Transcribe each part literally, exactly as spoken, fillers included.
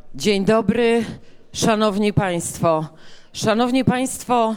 Dzień dobry, szanowni państwo. Szanowni państwo,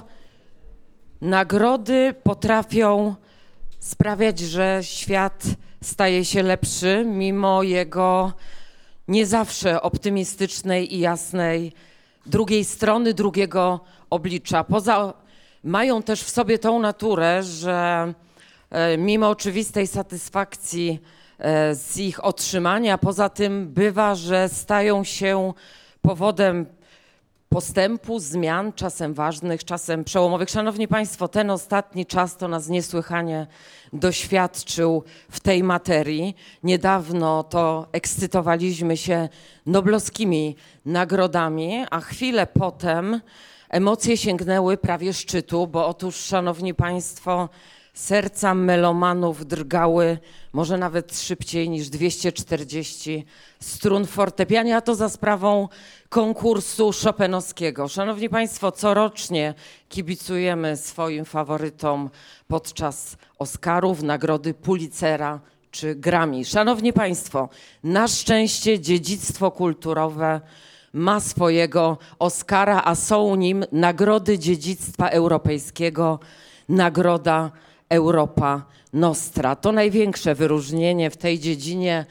nagrody potrafią sprawiać, że świat staje się lepszy, mimo jego nie zawsze optymistycznej i jasnej drugiej strony, drugiego oblicza. Poza, mają też w sobie tą naturę, że e, mimo oczywistej satysfakcji e, z ich otrzymania, poza tym bywa, że stają się powodem postępu, zmian, czasem ważnych, czasem przełomowych. Szanowni państwo, ten ostatni czas to nas niesłychanie doświadczył w tej materii. Niedawno to ekscytowaliśmy się noblowskimi nagrodami, a chwilę potem emocje sięgnęły prawie szczytu, bo otóż, szanowni państwo, serca melomanów drgały może nawet szybciej niż dwieście czterdzieści strun w fortepianie, a to za sprawą konkursu chopinowskiego. Szanowni państwo, corocznie kibicujemy swoim faworytom podczas Oscarów, nagrody Pulitzera czy Grammy. Szanowni państwo, na szczęście dziedzictwo kulturowe ma swojego Oscara, a są nim nagrody dziedzictwa europejskiego, nagroda Europa Nostra. To największe wyróżnienie w tej dziedzinie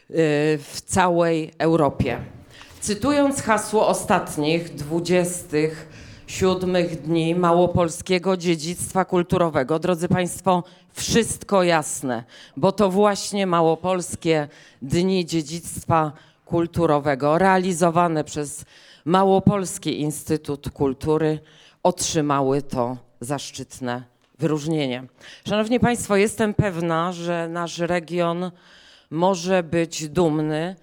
w całej Europie. Cytując hasło ostatnich dwudziestych siódmych dni Małopolskiego Dziedzictwa Kulturowego, drodzy państwo, wszystko jasne, bo to właśnie Małopolskie Dni Dziedzictwa Kulturowego realizowane przez Małopolski Instytut Kultury otrzymały to zaszczytne wyróżnienie. Szanowni państwo, jestem pewna, że nasz region może być dumny,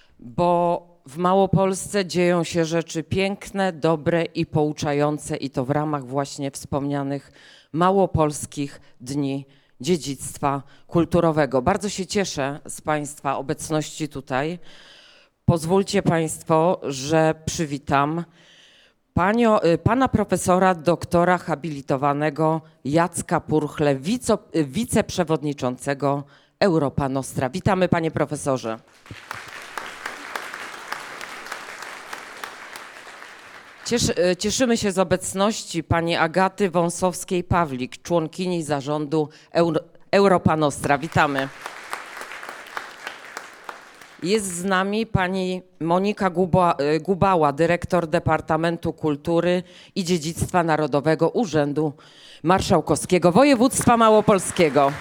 bo w Małopolsce dzieją się rzeczy piękne, dobre i pouczające, i to w ramach właśnie wspomnianych Małopolskich Dni Dziedzictwa Kulturowego. Bardzo się cieszę z państwa obecności tutaj. Pozwólcie państwo, że przywitam Panio, pana profesora, doktora habilitowanego Jacka Purchle, wice, wiceprzewodniczącego Europa Nostra. Witamy, panie profesorze. Cieszy, cieszymy się z obecności pani Agaty Wąsowskiej-Pawlik, członkini zarządu Euro, Europa Nostra. Witamy. Jest z nami pani Monika Guba, Gubała, dyrektor Departamentu Kultury i Dziedzictwa Narodowego Urzędu Marszałkowskiego Województwa Małopolskiego.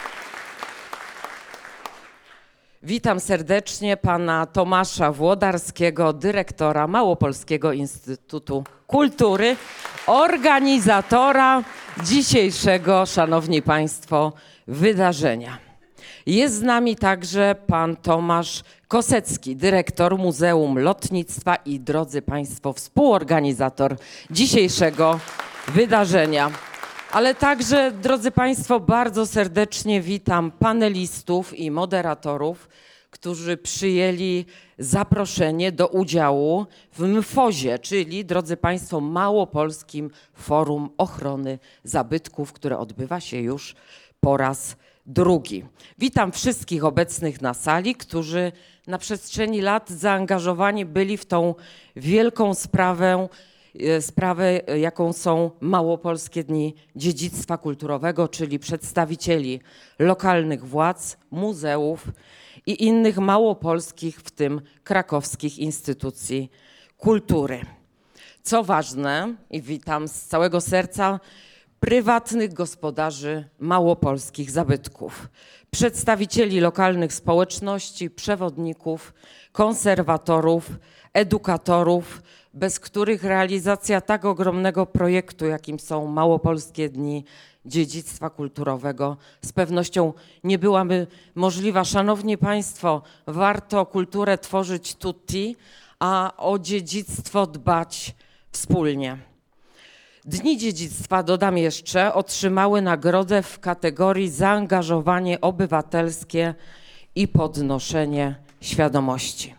Witam serdecznie pana Tomasza Włodarskiego, dyrektora Małopolskiego Instytutu Kultury, organizatora dzisiejszego, szanowni państwo, wydarzenia. Jest z nami także pan Tomasz Kosecki, dyrektor Muzeum Lotnictwa i, drodzy państwo, współorganizator dzisiejszego wydarzenia. Ale także, drodzy państwo, bardzo serdecznie witam panelistów i moderatorów, którzy przyjęli zaproszenie do udziału w MFOzie, czyli, drodzy państwo, Małopolskim Forum Ochrony Zabytków, które odbywa się już po raz drugi. Witam wszystkich obecnych na sali, którzy na przestrzeni lat zaangażowani byli w tą wielką sprawę, sprawę, jaką są Małopolskie Dni Dziedzictwa Kulturowego, czyli przedstawicieli lokalnych władz, muzeów i innych małopolskich, w tym krakowskich instytucji kultury. Co ważne, i witam z całego serca, prywatnych gospodarzy małopolskich zabytków, przedstawicieli lokalnych społeczności, przewodników, konserwatorów, edukatorów, bez których realizacja tak ogromnego projektu, jakim są Małopolskie Dni Dziedzictwa Kulturowego, z pewnością nie byłaby możliwa. Szanowni państwo, warto kulturę tworzyć tutti, a o dziedzictwo dbać wspólnie. Dni Dziedzictwa, dodam jeszcze, otrzymały nagrodę w kategorii zaangażowanie obywatelskie i podnoszenie świadomości.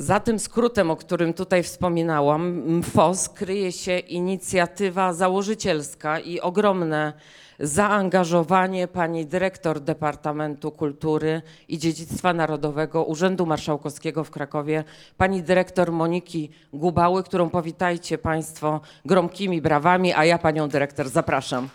Za tym skrótem, o którym tutaj wspominałam, M F O S, kryje się inicjatywa założycielska i ogromne zaangażowanie pani dyrektor Departamentu Kultury i Dziedzictwa Narodowego Urzędu Marszałkowskiego w Krakowie, pani dyrektor Moniki Gubały, którą powitajcie państwo gromkimi brawami, a ja panią dyrektor zapraszam.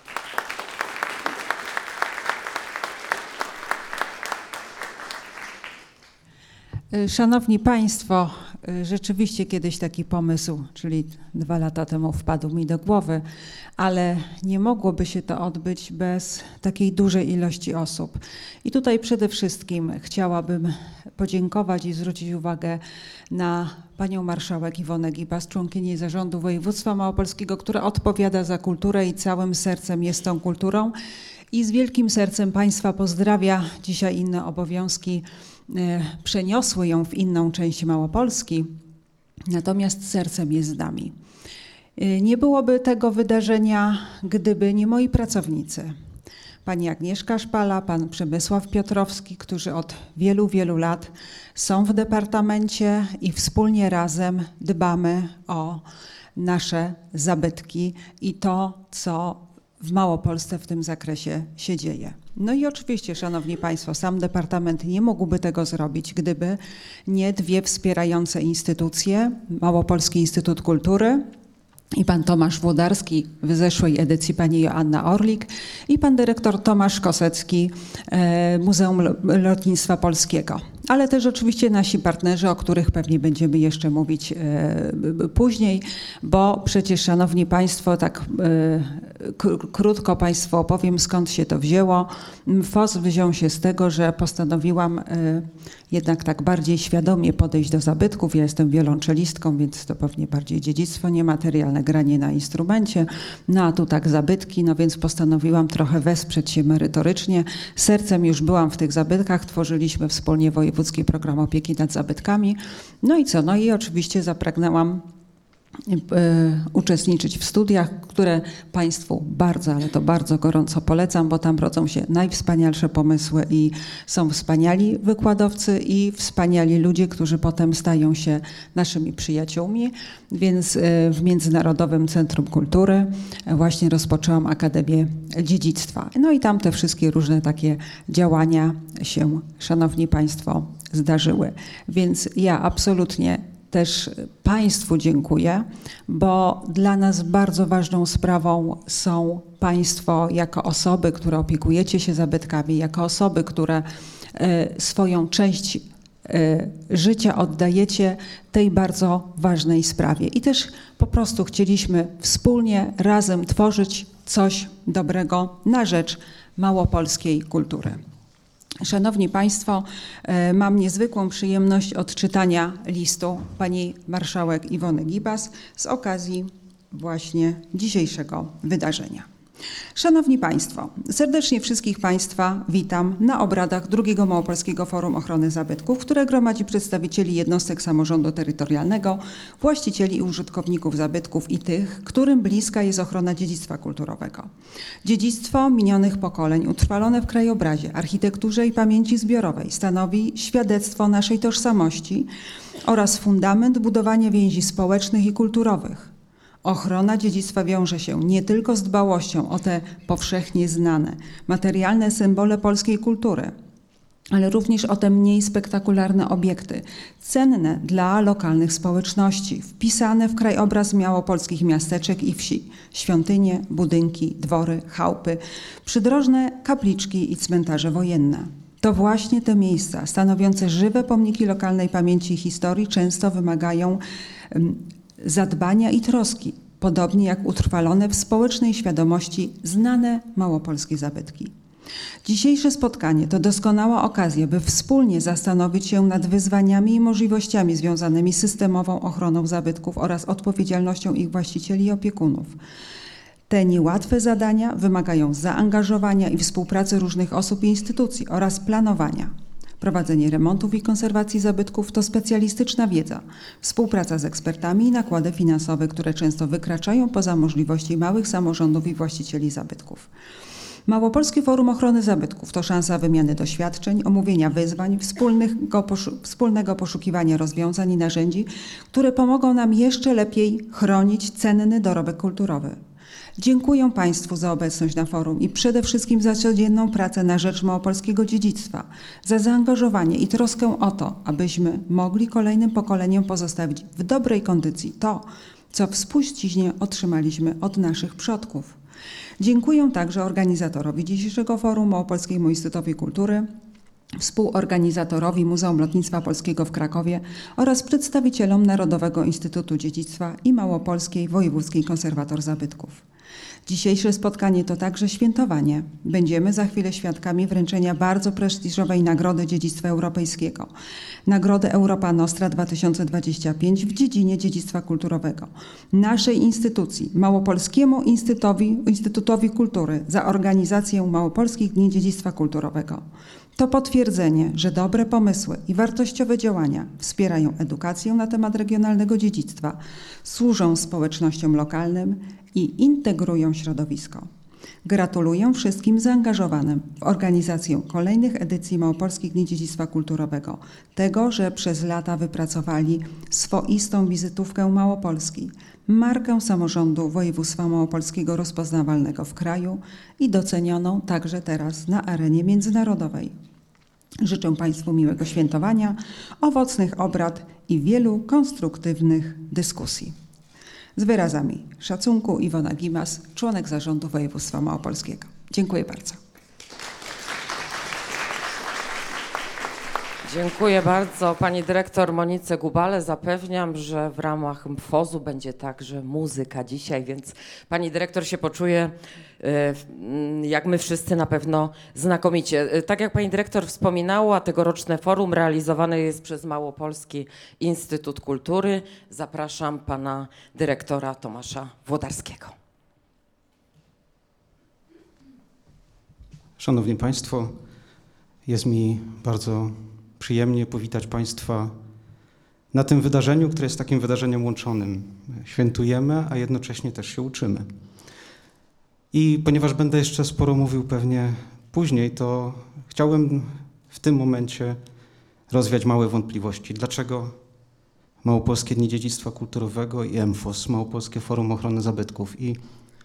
Szanowni Państwo, rzeczywiście kiedyś taki pomysł, czyli dwa lata temu, wpadł mi do głowy, ale nie mogłoby się to odbyć bez takiej dużej ilości osób. I tutaj przede wszystkim chciałabym podziękować i zwrócić uwagę na panią marszałek Iwonę Gibas, członkinię Zarządu Województwa Małopolskiego, która odpowiada za kulturę i całym sercem jest tą kulturą. I z wielkim sercem Państwa pozdrawia. Dzisiaj inne obowiązki przeniosły ją w inną część Małopolski, natomiast sercem jest z nami. Nie byłoby tego wydarzenia, gdyby nie moi pracownicy. Pani Agnieszka Szpala, pan Przemysław Piotrowski, którzy od wielu, wielu lat są w departamencie i wspólnie razem dbamy o nasze zabytki i to, co w Małopolsce w tym zakresie się dzieje. No i oczywiście, szanowni państwo, sam departament nie mógłby tego zrobić, gdyby nie dwie wspierające instytucje, Małopolski Instytut Kultury i pan Tomasz Włodarski, w zeszłej edycji pani Joanna Orlik i pan dyrektor Tomasz Kosecki, Muzeum Lotnictwa Polskiego. Ale też oczywiście nasi partnerzy, o których pewnie będziemy jeszcze mówić później, bo przecież, szanowni państwo, tak krótko państwu opowiem, skąd się to wzięło. M F O S wziął się z tego, że postanowiłam jednak tak bardziej świadomie podejść do zabytków. Ja jestem wiolonczelistką, więc to pewnie bardziej dziedzictwo niematerialne, granie na instrumencie. No a tu tak zabytki, no więc postanowiłam trochę wesprzeć się merytorycznie. Sercem już byłam w tych zabytkach, tworzyliśmy wspólnie wojewódzki program opieki nad zabytkami. No i co? No i oczywiście zapragnęłam uczestniczyć w studiach, które Państwu bardzo, ale to bardzo gorąco polecam, bo tam rodzą się najwspanialsze pomysły i są wspaniali wykładowcy i wspaniali ludzie, którzy potem stają się naszymi przyjaciółmi. Więc w Międzynarodowym Centrum Kultury właśnie rozpoczęłam Akademię Dziedzictwa. No i tam te wszystkie różne takie działania się, szanowni państwo, zdarzyły. Więc ja absolutnie też Państwu dziękuję, bo dla nas bardzo ważną sprawą są Państwo jako osoby, które opiekujecie się zabytkami, jako osoby, które swoją część życia oddajecie tej bardzo ważnej sprawie. I też po prostu chcieliśmy wspólnie, razem tworzyć coś dobrego na rzecz małopolskiej kultury. Szanowni Państwo, mam niezwykłą przyjemność odczytania listu pani marszałek Iwony Gibas z okazji właśnie dzisiejszego wydarzenia. Szanowni Państwo, serdecznie wszystkich Państwa witam na obradach drugiego Małopolskiego Forum Ochrony Zabytków, które gromadzi przedstawicieli jednostek samorządu terytorialnego, właścicieli i użytkowników zabytków i tych, którym bliska jest ochrona dziedzictwa kulturowego. Dziedzictwo minionych pokoleń utrwalone w krajobrazie, architekturze i pamięci zbiorowej stanowi świadectwo naszej tożsamości oraz fundament budowania więzi społecznych i kulturowych. Ochrona dziedzictwa wiąże się nie tylko z dbałością o te powszechnie znane, materialne symbole polskiej kultury, ale również o te mniej spektakularne obiekty, cenne dla lokalnych społeczności, wpisane w krajobraz małopolskich miasteczek i wsi, świątynie, budynki, dwory, chałupy, przydrożne kapliczki i cmentarze wojenne. To właśnie te miejsca, stanowiące żywe pomniki lokalnej pamięci i historii, często wymagają zadbania i troski, podobnie jak utrwalone w społecznej świadomości znane małopolskie zabytki. Dzisiejsze spotkanie to doskonała okazja, by wspólnie zastanowić się nad wyzwaniami i możliwościami związanymi z systemową ochroną zabytków oraz odpowiedzialnością ich właścicieli i opiekunów. Te niełatwe zadania wymagają zaangażowania i współpracy różnych osób i instytucji oraz planowania. Prowadzenie remontów i konserwacji zabytków to specjalistyczna wiedza, współpraca z ekspertami i nakłady finansowe, które często wykraczają poza możliwości małych samorządów i właścicieli zabytków. Małopolskie Forum Ochrony Zabytków to szansa wymiany doświadczeń, omówienia wyzwań, wspólnego, poszu wspólnego poszukiwania rozwiązań i narzędzi, które pomogą nam jeszcze lepiej chronić cenny dorobek kulturowy. Dziękuję Państwu za obecność na forum i przede wszystkim za codzienną pracę na rzecz małopolskiego dziedzictwa, za zaangażowanie i troskę o to, abyśmy mogli kolejnym pokoleniom pozostawić w dobrej kondycji to, co w spuściźnie otrzymaliśmy od naszych przodków. Dziękuję także organizatorowi dzisiejszego forum, Małopolskiemu Instytutowi Kultury, współorganizatorowi Muzeum Lotnictwa Polskiego w Krakowie oraz przedstawicielom Narodowego Instytutu Dziedzictwa i Małopolskiej Wojewódzkiej Konserwator Zabytków. Dzisiejsze spotkanie to także świętowanie. Będziemy za chwilę świadkami wręczenia bardzo prestiżowej Nagrody Dziedzictwa Europejskiego. Nagrody Europa Nostra dwa tysiące dwadzieścia pięć w dziedzinie dziedzictwa kulturowego. Naszej instytucji, Małopolskiemu Instytutowi, Instytutowi Kultury za organizację Małopolskich Dni Dziedzictwa Kulturowego. To potwierdzenie, że dobre pomysły i wartościowe działania wspierają edukację na temat regionalnego dziedzictwa, służą społecznościom lokalnym i integrują środowisko. Gratuluję wszystkim zaangażowanym w organizację kolejnych edycji Małopolskich Dni Dziedzictwa Kulturowego, tego, że przez lata wypracowali swoistą wizytówkę Małopolski, markę samorządu województwa małopolskiego rozpoznawalnego w kraju i docenioną także teraz na arenie międzynarodowej. Życzę Państwu miłego świętowania, owocnych obrad i wielu konstruktywnych dyskusji. Z wyrazami szacunku Iwona Gimas, członek Zarządu Województwa Małopolskiego. Dziękuję bardzo. Dziękuję bardzo pani dyrektor Monice Gubale. Zapewniam, że w ramach mfozu będzie także muzyka dzisiaj, więc pani dyrektor się poczuje, jak my wszyscy na pewno, znakomicie. Tak jak pani dyrektor wspominała, tegoroczne forum realizowane jest przez Małopolski Instytut Kultury. Zapraszam pana dyrektora Tomasza Włodarskiego. Szanowni Państwo, jest mi bardzo przyjemnie powitać Państwa na tym wydarzeniu, które jest takim wydarzeniem łączonym. Świętujemy, a jednocześnie też się uczymy. I ponieważ będę jeszcze sporo mówił pewnie później, to chciałbym w tym momencie rozwiać małe wątpliwości. Dlaczego Małopolskie Dni Dziedzictwa Kulturowego i MFOS, Małopolskie Forum Ochrony Zabytków? I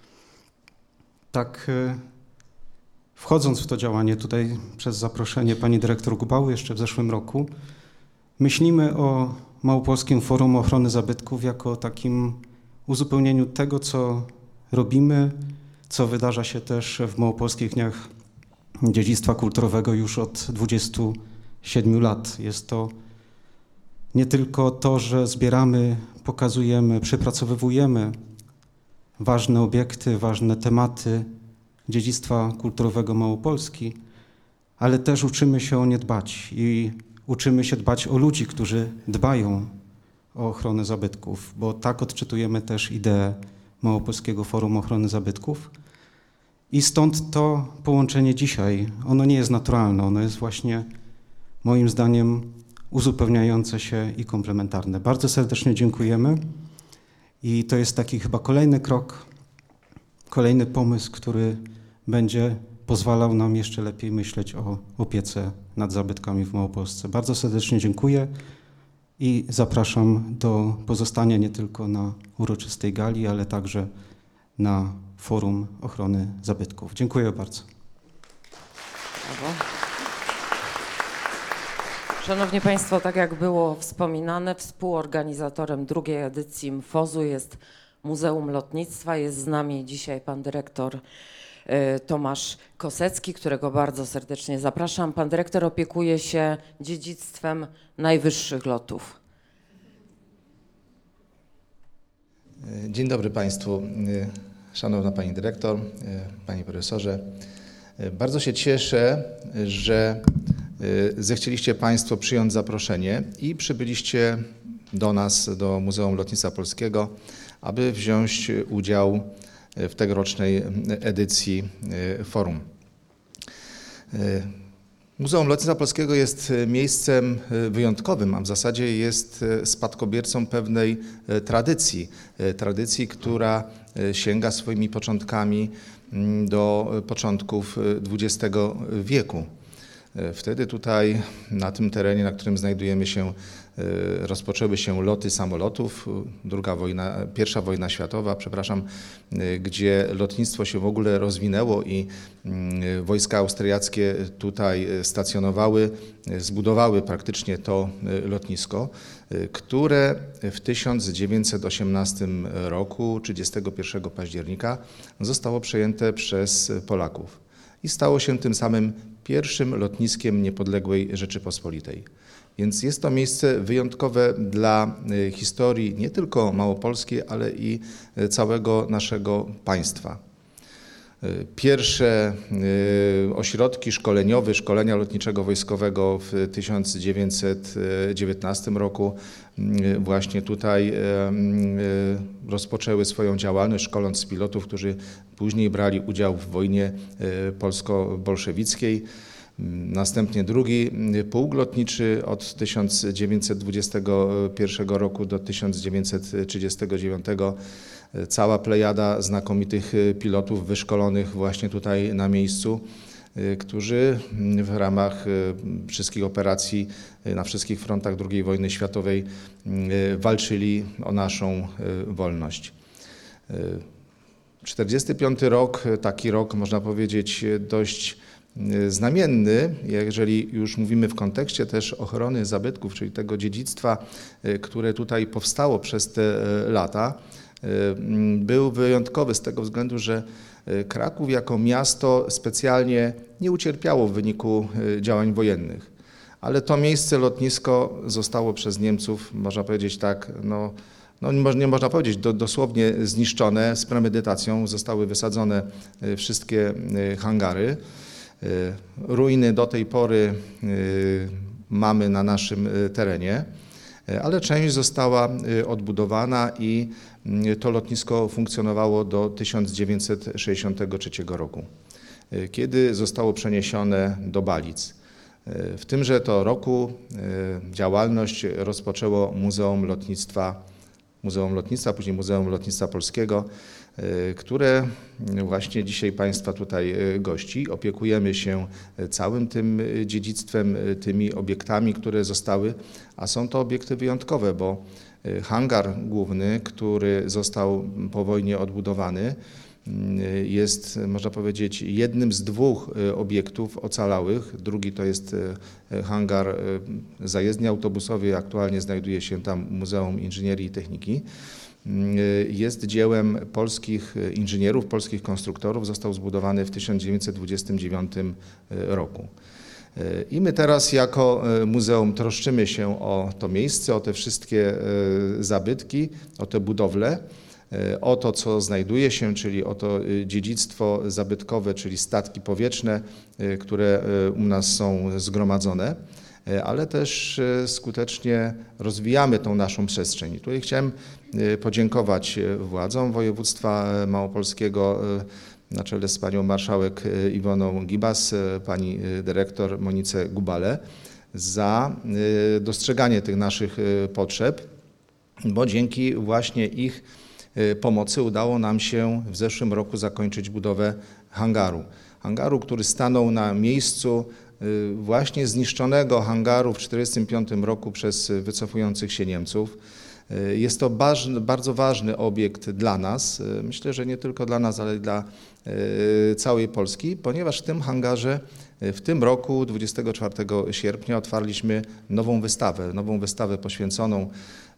tak wchodząc w to działanie tutaj przez zaproszenie pani dyrektor Gubały jeszcze w zeszłym roku, myślimy o Małopolskim Forum Ochrony Zabytków jako o takim uzupełnieniu tego, co robimy, co wydarza się też w Małopolskich Dniach Dziedzictwa Kulturowego już od dwudziestu siedmiu lat. Jest to nie tylko to, że zbieramy, pokazujemy, przepracowujemy ważne obiekty, ważne tematy dziedzictwa kulturowego Małopolski, ale też uczymy się o nie dbać i uczymy się dbać o ludzi, którzy dbają o ochronę zabytków, bo tak odczytujemy też ideę Małopolskiego Forum Ochrony Zabytków. I stąd to połączenie dzisiaj, ono nie jest naturalne, ono jest właśnie moim zdaniem uzupełniające się i komplementarne. Bardzo serdecznie dziękujemy i to jest taki chyba kolejny krok, kolejny pomysł, który będzie pozwalał nam jeszcze lepiej myśleć o opiece nad zabytkami w Małopolsce. Bardzo serdecznie dziękuję i zapraszam do pozostania nie tylko na uroczystej gali, ale także na Forum Ochrony Zabytków. Dziękuję bardzo. Brawo. Szanowni Państwo, tak jak było wspominane, współorganizatorem drugiej edycji mfozu jest Muzeum Lotnictwa. Jest z nami dzisiaj pan dyrektor Tomasz Kosecki, którego bardzo serdecznie zapraszam. Pan dyrektor opiekuje się dziedzictwem najwyższych lotów. Dzień dobry Państwu. Szanowna Pani Dyrektor, Panie Profesorze. Bardzo się cieszę, że zechcieliście Państwo przyjąć zaproszenie i przybyliście do nas, do Muzeum Lotnictwa Polskiego, aby wziąć udział w tegorocznej edycji forum. Muzeum Lotnictwa Polskiego jest miejscem wyjątkowym, a w zasadzie jest spadkobiercą pewnej tradycji, tradycji, która sięga swoimi początkami do początków dwudziestego wieku. Wtedy tutaj na tym terenie, na którym znajdujemy się, rozpoczęły się loty samolotów, druga wojna, pierwsza wojna światowa, przepraszam, gdzie lotnictwo się w ogóle rozwinęło i wojska austriackie tutaj stacjonowały, zbudowały praktycznie to lotnisko, które w tysiąc dziewięćset osiemnastym roku, trzydziestego pierwszego października, zostało przejęte przez Polaków i stało się tym samym pierwszym lotniskiem niepodległej Rzeczypospolitej. Więc jest to miejsce wyjątkowe dla historii nie tylko Małopolski, ale i całego naszego państwa. Pierwsze ośrodki szkoleniowe, szkolenia lotniczego wojskowego w tysiąc dziewięćset dziewiętnastym roku właśnie tutaj rozpoczęły swoją działalność, szkoląc pilotów, którzy później brali udział w wojnie polsko-bolszewickiej. Następnie drugi pułk lotniczy od tysiąc dziewięćset dwudziestego pierwszego roku do tysiąc dziewięćset trzydziestego dziewiątego. Cała plejada znakomitych pilotów wyszkolonych właśnie tutaj na miejscu, którzy w ramach wszystkich operacji na wszystkich frontach drugiej wojny światowej walczyli o naszą wolność. czterdziesty piąty rok, taki rok można powiedzieć dość znamienny, jeżeli już mówimy w kontekście też ochrony zabytków, czyli tego dziedzictwa, które tutaj powstało przez te lata, był wyjątkowy z tego względu, że Kraków jako miasto specjalnie nie ucierpiało w wyniku działań wojennych, ale to miejsce, lotnisko zostało przez Niemców, można powiedzieć tak, no, no nie można powiedzieć, do, dosłownie zniszczone z premedytacją, zostały wysadzone wszystkie hangary. Ruiny do tej pory mamy na naszym terenie, ale część została odbudowana i to lotnisko funkcjonowało do tysiąc dziewięćset sześćdziesiątego trzeciego roku, kiedy zostało przeniesione do Balic. W tymże to roku działalność rozpoczęło Muzeum Lotnictwa, Muzeum Lotnictwa, później Muzeum Lotnictwa Polskiego, które właśnie dzisiaj Państwa tutaj gości. Opiekujemy się całym tym dziedzictwem, tymi obiektami, które zostały, a są to obiekty wyjątkowe, bo hangar główny, który został po wojnie odbudowany, jest, można powiedzieć, jednym z dwóch obiektów ocalałych. Drugi to jest hangar zajezdni autobusowej, aktualnie znajduje się tam Muzeum Inżynierii i Techniki. Jest dziełem polskich inżynierów, polskich konstruktorów, został zbudowany w tysiąc dziewięćset dwudziestym dziewiątym roku. I my teraz jako muzeum troszczymy się o to miejsce, o te wszystkie zabytki, o te budowle, o to, co znajduje się, czyli o to dziedzictwo zabytkowe, czyli statki powietrzne, które u nas są zgromadzone, ale też skutecznie rozwijamy tą naszą przestrzeń. I tutaj chciałem podziękować władzom województwa małopolskiego na czele z panią marszałek Iwoną Gibas, pani dyrektor Monice Gubale za dostrzeganie tych naszych potrzeb, bo dzięki właśnie ich pomocy udało nam się w zeszłym roku zakończyć budowę hangaru. Hangaru, który stanął na miejscu właśnie zniszczonego hangaru w tysiąc dziewięćset czterdziestym piątym roku przez wycofujących się Niemców. Jest to bardzo ważny obiekt dla nas, myślę, że nie tylko dla nas, ale i dla całej Polski, ponieważ w tym hangarze w tym roku, dwudziestego czwartego sierpnia, otwarliśmy nową wystawę, nową wystawę poświęconą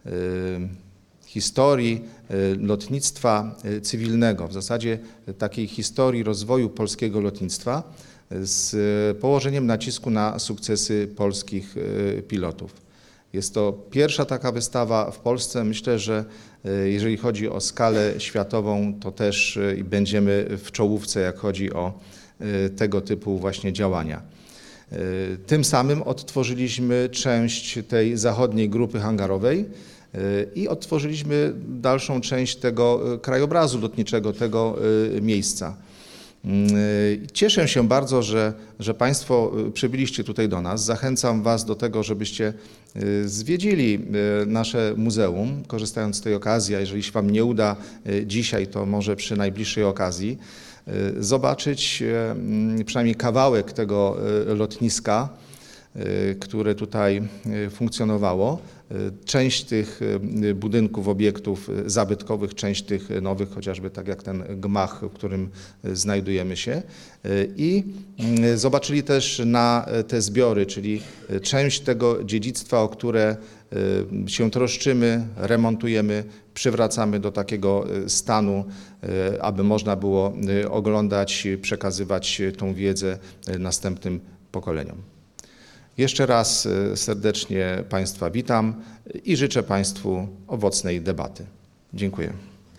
historii lotnictwa cywilnego, w zasadzie takiej historii rozwoju polskiego lotnictwa z położeniem nacisku na sukcesy polskich pilotów. Jest to pierwsza taka wystawa w Polsce. Myślę, że jeżeli chodzi o skalę światową, to też będziemy w czołówce, jak chodzi o tego typu właśnie działania. Tym samym odtworzyliśmy część tej zachodniej grupy hangarowej i odtworzyliśmy dalszą część tego krajobrazu lotniczego, tego miejsca. Cieszę się bardzo, że, że Państwo przybyliście tutaj do nas. Zachęcam Was do tego, żebyście zwiedzili nasze muzeum, korzystając z tej okazji, a jeżeli się Wam nie uda dzisiaj, to może przy najbliższej okazji. zobaczyć przynajmniej kawałek tego lotniska, które tutaj funkcjonowało. Część tych budynków, obiektów zabytkowych, część tych nowych, chociażby tak jak ten gmach, w którym znajdujemy się. I zobaczyli też na te zbiory, czyli część tego dziedzictwa, o które się troszczymy, remontujemy, przywracamy do takiego stanu, aby można było oglądać, przekazywać tą wiedzę następnym pokoleniom. Jeszcze raz serdecznie Państwa witam i życzę Państwu owocnej debaty. Dziękuję.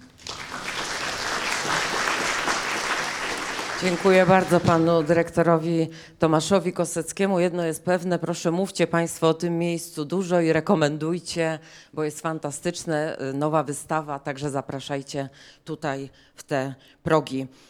Dziękuję bardzo panu dyrektorowi Tomaszowi Koseckiemu. Jedno jest pewne, proszę mówcie Państwo o tym miejscu dużo i rekomendujcie, bo jest fantastyczne, nowa wystawa, także zapraszajcie tutaj w te progi.